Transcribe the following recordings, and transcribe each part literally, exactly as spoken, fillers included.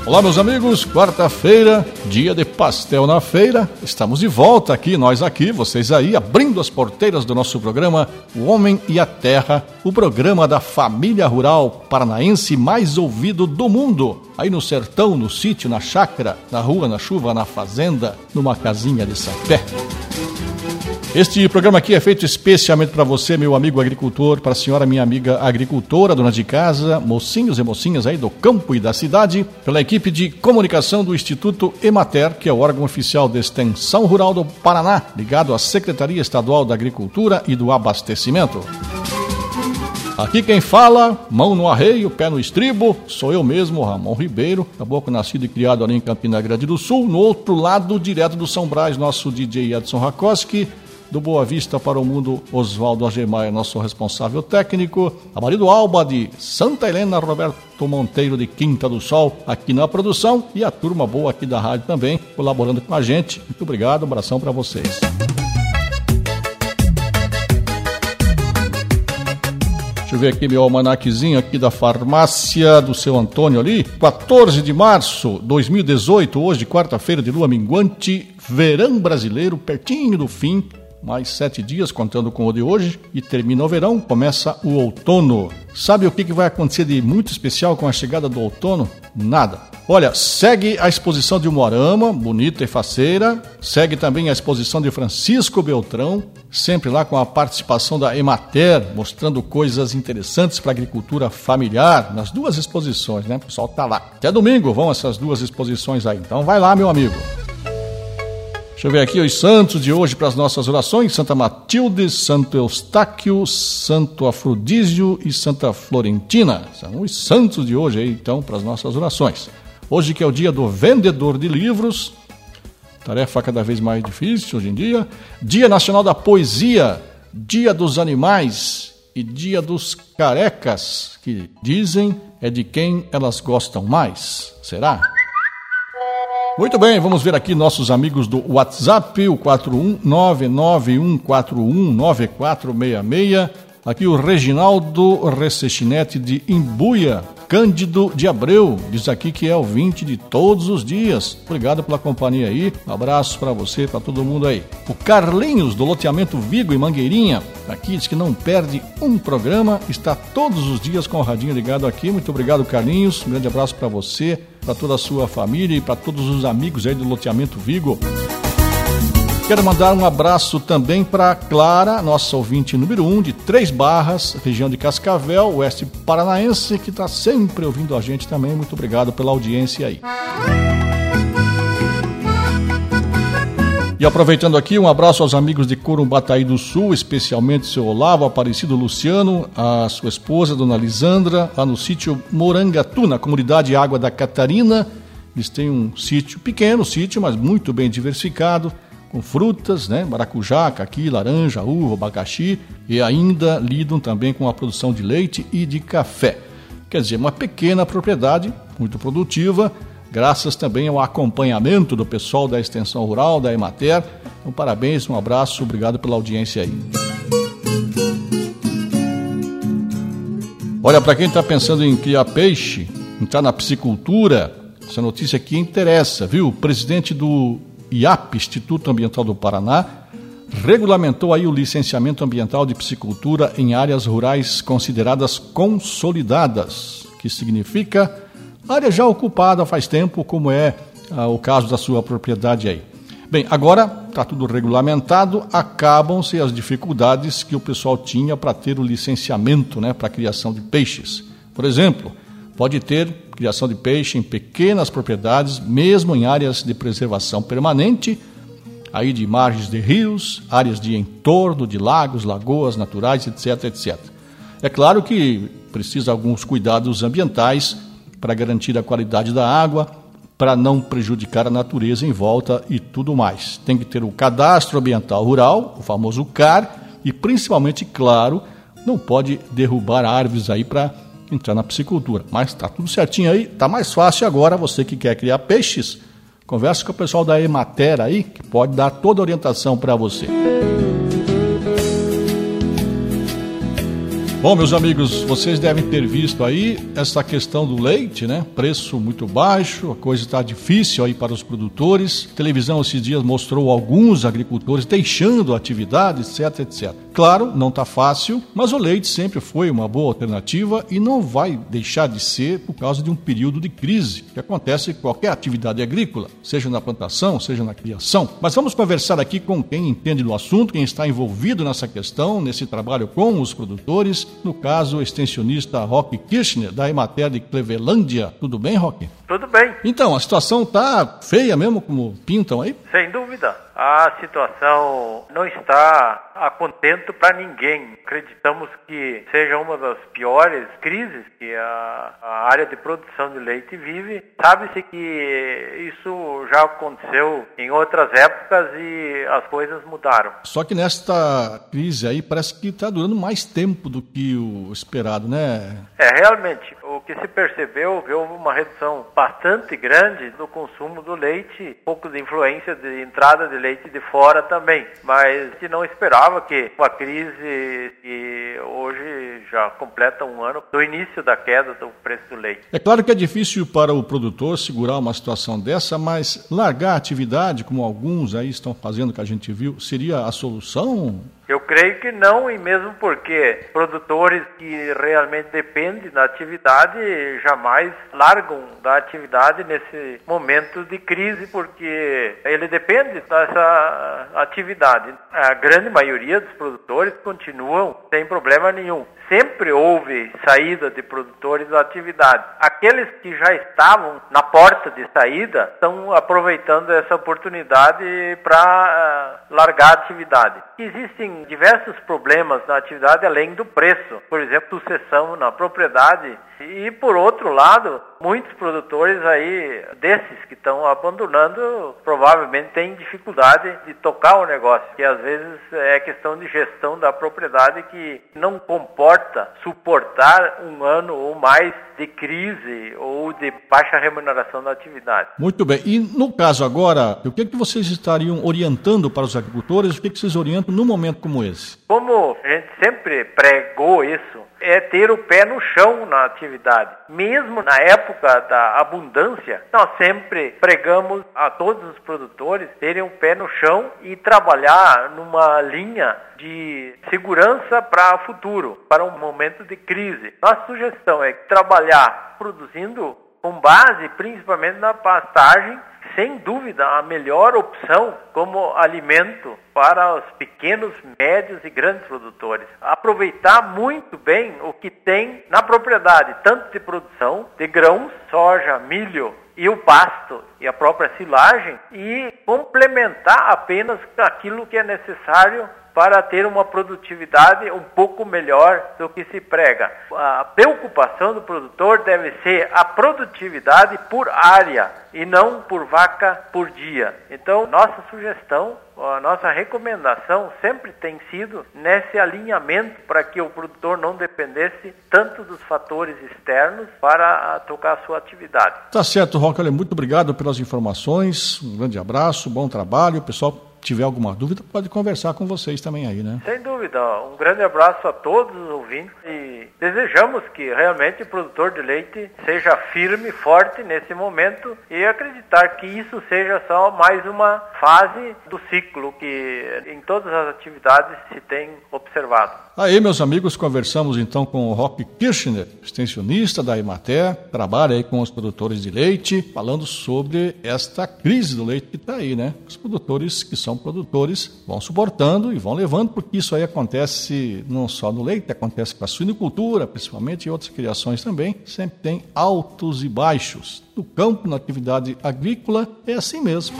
Olá, meus amigos, quarta-feira, dia de pastel na feira. Estamos de volta aqui, nós aqui, vocês aí, abrindo as porteiras do nosso programa O Homem e a Terra, o programa da família rural paranaense mais ouvido do mundo. Aí no sertão, no sítio, na chácara, na rua, na chuva, na fazenda, numa casinha de sapé. Este programa aqui é feito especialmente para você, meu amigo agricultor, para a senhora, minha amiga agricultora, dona de casa, mocinhos e mocinhas aí do campo e da cidade, pela equipe de comunicação do Instituto Emater, que é o órgão oficial de extensão rural do Paraná, ligado à Secretaria Estadual da Agricultura e do Abastecimento. Aqui quem fala, mão no arreio, pé no estribo, sou eu mesmo, Ramon Ribeiro, caboclo nascido e criado ali em Campina Grande do Sul, no outro lado, direto do São Brás, nosso D J Edson Rakoski, do Boa Vista para o Mundo, Oswaldo Agemar, nosso responsável técnico, a Marido Alba de Santa Helena, Roberto Monteiro de Quinta do Sol, aqui na produção, e a turma boa aqui da rádio também, colaborando com a gente. Muito obrigado, um abração para vocês. Deixa eu ver aqui meu almanaquezinho aqui da farmácia do seu Antônio ali. quatorze de março de dois mil e dezoito, hoje, quarta-feira de lua minguante, verão brasileiro, pertinho do fim. Mais sete dias, contando com o de hoje, e termina o verão, começa o outono. Sabe o que vai acontecer de muito especial com a chegada do outono? Nada. Olha, segue a exposição de Umuarama, bonita e faceira, segue também a exposição de Francisco Beltrão, sempre lá com a participação da Emater, mostrando coisas interessantes para a agricultura familiar, nas duas exposições, né? O pessoal tá lá. Até domingo vão essas duas exposições aí, então vai lá, meu amigo. Deixa eu ver aqui os santos de hoje para as nossas orações. Santa Matilde, Santo Eustáquio, Santo Afrodísio e Santa Florentina. São os santos de hoje aí, então, para as nossas orações. Hoje que é o dia do vendedor de livros, tarefa cada vez mais difícil hoje em dia. Dia Nacional da Poesia, Dia dos Animais e Dia dos Carecas, que dizem é de quem elas gostam mais. Será? Muito bem, vamos ver aqui nossos amigos do WhatsApp, o quatro um nove nove um quatro um nove quatro seis seis. Aqui o Reginaldo Recechinete de Imbuia, Cândido de Abreu, diz aqui que é ouvinte de todos os dias. Obrigado pela companhia aí, um abraço para você, para todo mundo aí. O Carlinhos, do loteamento Vigo e Mangueirinha, aqui diz que não perde um programa, está todos os dias com o radinho ligado aqui. Muito obrigado, Carlinhos, um grande abraço para você, para toda a sua família e para todos os amigos aí do loteamento Vigo. Quero mandar um abraço também para Clara, nossa ouvinte número um, de Três Barras, região de Cascavel, oeste paranaense, que está sempre ouvindo a gente também. Muito obrigado pela audiência aí. E aproveitando aqui, um abraço aos amigos de Corumbataí do Sul, especialmente seu Olavo, Aparecido Luciano, a sua esposa, dona Lisandra, lá no sítio Morangatu, na comunidade Água da Catarina. Eles têm um sítio, pequeno sítio, mas muito bem diversificado, com frutas, né, maracujá, caqui, laranja, uva, abacaxi, e ainda lidam também com a produção de leite e de café. Quer dizer, uma pequena propriedade, muito produtiva, graças também ao acompanhamento do pessoal da Extensão Rural, da Emater. Então, parabéns, um abraço, obrigado pela audiência aí. Olha, para quem está pensando em criar peixe, entrar na piscicultura, essa notícia aqui interessa, viu? O presidente do I A P, Instituto Ambiental do Paraná, regulamentou aí o licenciamento ambiental de piscicultura em áreas rurais consideradas consolidadas, que significa área já ocupada faz tempo, como é ah, o caso da sua propriedade aí. Bem, agora está tudo regulamentado, acabam-se as dificuldades que o pessoal tinha para ter o licenciamento, né, para a criação de peixes. Por exemplo, pode ter criação de peixe em pequenas propriedades, mesmo em áreas de preservação permanente, aí de margens de rios, áreas de entorno de lagos, lagoas naturais, etc, etcétera. É claro que precisa alguns cuidados ambientais para garantir a qualidade da água, para não prejudicar a natureza em volta e tudo mais. Tem que ter o cadastro ambiental rural, o famoso C A R, e principalmente, claro, não pode derrubar árvores aí para entrar na piscicultura. Mas está tudo certinho aí, está mais fácil agora, você que quer criar peixes, converse com o pessoal da Emater aí, que pode dar toda a orientação para você. Bom, meus amigos, vocês devem ter visto aí essa questão do leite, né? Preço muito baixo, a coisa está difícil aí para os produtores. A televisão esses dias mostrou alguns agricultores deixando a atividade, etc, etcétera. Claro, não está fácil, mas o leite sempre foi uma boa alternativa e não vai deixar de ser por causa de um período de crise que acontece em qualquer atividade agrícola, seja na plantação, seja na criação. Mas vamos conversar aqui com quem entende do assunto, quem está envolvido nessa questão, nesse trabalho com os produtores. No caso, o extensionista Roque Kirchner, da Emater de Clevelândia. Tudo bem, Roque? Tudo bem. Então, a situação tá feia mesmo, como pintam aí? Sem dúvida. A situação não está a contento para ninguém. Acreditamos que seja uma das piores crises que a, a área de produção de leite vive. Sabe-se que isso já aconteceu em outras épocas e as coisas mudaram. Só que nesta crise aí parece que está durando mais tempo do que o esperado, né? É, realmente. O que se percebeu, houve uma redução bastante grande do consumo do leite, um pouco de influência de entrada de leite de fora também, mas se não esperava que uma crise que hoje já completa um ano do início da queda do preço do leite. É claro que é difícil para o produtor segurar uma situação dessa, mas largar a atividade, como alguns aí estão fazendo, que a gente viu, seria a solução? Eu creio que não, e mesmo porque produtores que realmente dependem da atividade jamais largam da atividade nesse momento de crise, porque ele depende dessa atividade. A grande maioria dos produtores continuam sem problema nenhum. Sempre houve saída de produtores da atividade. Aqueles que já estavam na porta de saída estão aproveitando essa oportunidade para uh, largar a atividade. Existem diversos problemas na atividade além do preço, por exemplo, sucessão na propriedade. E, por outro lado, muitos produtores aí, desses que estão abandonando, provavelmente têm dificuldade de tocar o negócio, que às vezes é questão de gestão da propriedade que não comporta suportar um ano ou mais de crise ou de baixa remuneração da atividade. Muito bem. E no caso agora, o que é que vocês estariam orientando para os agricultores? O que é que vocês orientam num momento como esse? Como a gente sempre pregou isso, é ter o pé no chão na atividade. Mesmo na época da abundância, nós sempre pregamos a todos os produtores terem o pé no chão e trabalhar numa linha de segurança para o futuro, para um momento de crise. Nossa sugestão é trabalhar produzindo com base principalmente na pastagem, sem dúvida a melhor opção como alimento para os pequenos, médios e grandes produtores. Aproveitar muito bem o que tem na propriedade, tanto de produção de grãos, soja, milho e o pasto e a própria silagem, e complementar apenas aquilo que é necessário para ter uma produtividade um pouco melhor do que se prega. A preocupação do produtor deve ser a produtividade por área e não por vaca por dia. Então, nossa sugestão, a nossa recomendação sempre tem sido nesse alinhamento para que o produtor não dependesse tanto dos fatores externos para tocar a sua atividade. Tá certo, Roque. Muito obrigado pelas informações. Um grande abraço, bom trabalho. Pessoal, tiver alguma dúvida, pode conversar com vocês também aí, né? Sem dúvida. Um grande abraço a todos os ouvintes e desejamos que realmente o produtor de leite seja firme, forte nesse momento e acreditar que isso seja só mais uma fase do ciclo que em todas as atividades se tem observado. Aí, meus amigos, conversamos então com o Roque Kirchner, extensionista da Emater, trabalha aí com os produtores de leite, falando sobre esta crise do leite que está aí, né? Os produtores que são produtores vão suportando e vão levando, porque isso aí acontece não só no leite, acontece com a suinicultura, principalmente, e outras criações também, sempre tem altos e baixos. No campo, na atividade agrícola, é assim mesmo.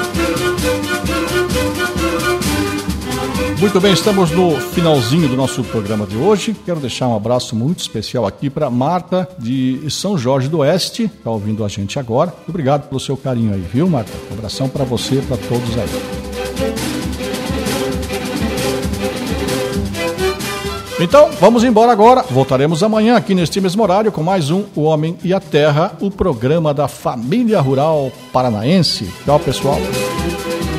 Muito bem, estamos no finalzinho do nosso programa de hoje. Quero deixar um abraço muito especial aqui para Marta de São Jorge do Oeste, que está ouvindo a gente agora. Muito obrigado pelo seu carinho aí, viu, Marta? Um abração para você e para todos aí. Então, vamos embora agora. Voltaremos amanhã aqui neste mesmo horário com mais um O Homem e a Terra, o programa da família rural paranaense. Tchau, pessoal.